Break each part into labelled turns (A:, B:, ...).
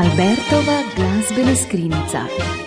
A: Albertova glasbena skrinjica.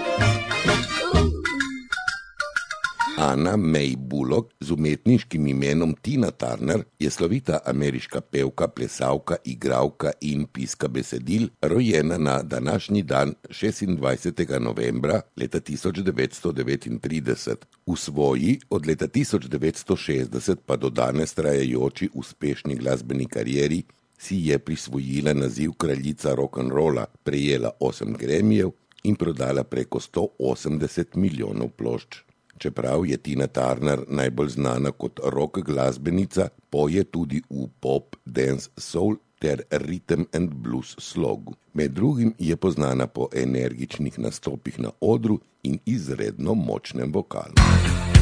B: Anna May Bullock z umetniškim imenom Tina Turner je slovita ameriška pevka, plesalka, igralka in piska besedil, rojena na današnji dan 26. novembra leta 1939. V svoji od leta 1960 pa do danes trajajoči uspešni glasbeni karieri si je prisvojila naziv kraljica rock'n'rolla, prejela 8 Grammyjev in prodala preko 180 milijonov plošč. Čeprav je Tina Turner najbolj znana kot rock glasbenica, poje tudi v pop, dance, soul ter rhythm and blues slogu. Med drugim je poznana po energičnih nastopih na odru in izredno močnem vokalu.